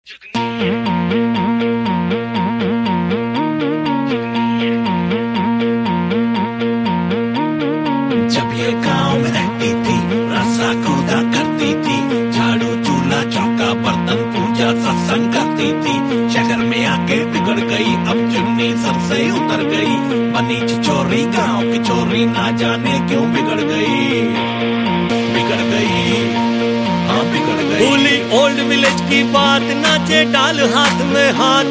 जब ये गांव में रहती थी, रस्सा कूदा करती थी, झाड़ू चूल्हा चौका बर्तन पूजा सत्संग करती थी। शहर में आके बिगड़ गई, अब चुन्नी सर से उतर गई। बनी छिछोरी गांव की चोरी, ना जाने क्यों बिगड़ गई, बिगड़ गई, हाँ बिगड़ गई। भूली ओल्ड विलेज की बात, नाचे डाल हाथ में हाथ।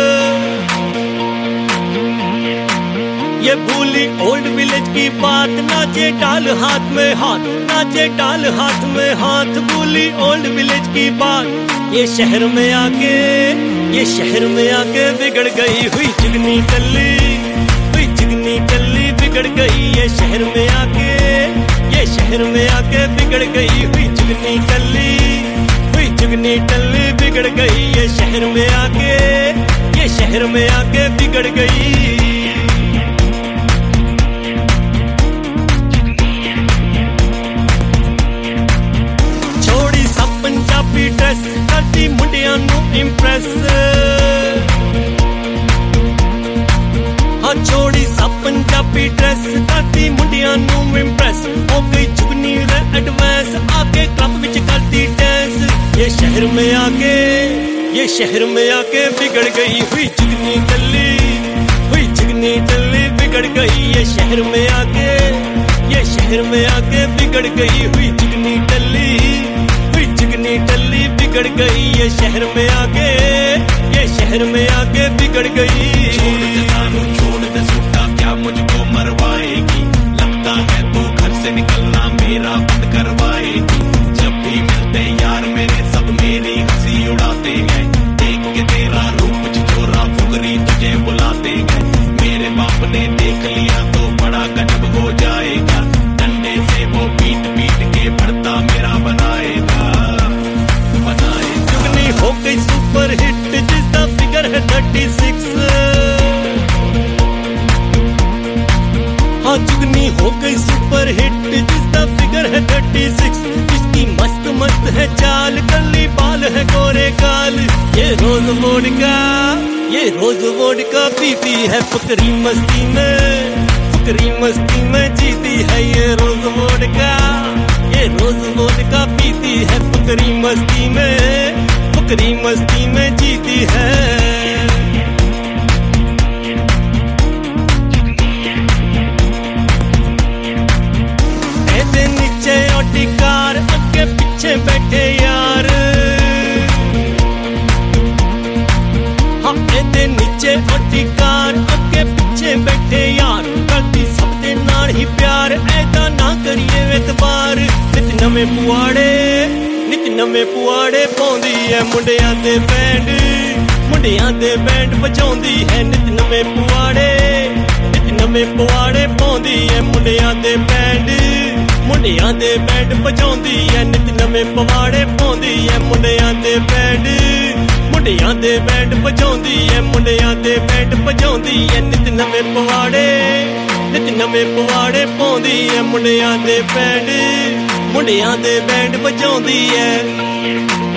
ये भूली ओल्ड विलेज की बात, नाचे डाल हाथ में हाथ, नाचे डाल हाथ में हाथ। भूली ओल्ड विलेज की बात, ये शहर में आके, ये शहर में आके बिगड़ गई। हुई चिकनी टल्ली, हुई चिकनी टल्ली बिगड़ गई। ये शहर में आके, ये शहर में आके बिगड़ गई। हुई चिकनी टल्ली, हुई चिकनी टल्ली बिगड़ गई। ये शहर में आके, ये शहर में आके बिगड़ गई। पंजाबी ड्रेस करती मुंडियां नू इंप्रेस। हाँ छोड़ी सा पंजाबी ड्रेस करती मुंडियां नू इंप्रेस। हो गई चुगनी रे एडवांस, आके क्लब विच करती डांस। ये शहर में आके, ये शहर में आके बिगड़ गई। हुई चिकनी टल्ली, हुई चिकनी टल्ली बिगड़ गई। ये शहर में आके, ये शहर में आके बिगड़ गई। हुई चिकनी टल्ली, चिकनी टल्ली बिगड़ गई। ये शहर में आके, ये शहर में आके बिगड़ गई। छोड़ दे तानू, छोड़ दे सूटा, क्या मुझको मरवाएगी। लगता है तू घर से निकलना मेरा बंद करवाएगी। जब भी मिलते यार मेरे, सब मेरी हंसी उड़ाते हैं। देख के तेरा रूप छिछोरा फुकरी तुझे बुलाते हैं। मेरे बाप ने देख लिया तो बड़ा गजब हो जाएगा। डंडे से वो पीट पीट के भरता मेरा बनाएगा। चुगनी हो गई सुपर हिट, जिसका फिगर है 36। हाँ चुगनी हो गई सुपर हिट, जिसका फिगर है 36। इसकी मस्त मस्त है चाल, कर्ली बाल है गोरे गाल। ये रोज वोडका, ये रोज वोडका पीती है फुकरी मस्ती में, फुकरी मस्ती में जीती है। ये रोज वोडका, ये रोज वोडका पीती है फुकरी मस्ती में, फुकरी मस्ती में जीती है। ऐसे नीचे ऑडी कार, आगे पीछे बैठे यार। हाँ ऐसे नीचे ऑडी कार, आगे पीछे बैठे यार। करती सबके नाल ही प्यार, ऐदा ना करिए एतबार। नित नवे पुआड़े, नित नवे पुआड़े पाउंदी है मुंडियां दे बैंड, मुंडियां दे बैंड बजाउंदी है। नित नवे पुआड़े, नित नवे पुआड़े पाउंदी है मुंडियां दे बैंड, मुंडियां दे बैंड बजाउंदी है। नित नवे पुआड़े पाउंदी है मुंडियां दे बैंड, मुंडियां दे बैंड बजाउंदी है। मुंडियां दे बैंड बजाउंदी है। नित नवे पुआड़े, नित नवे पुआड़े पाउंदी है मुंडियां दे बैंड, मुंडियां दे बैंड बजाउंदी है।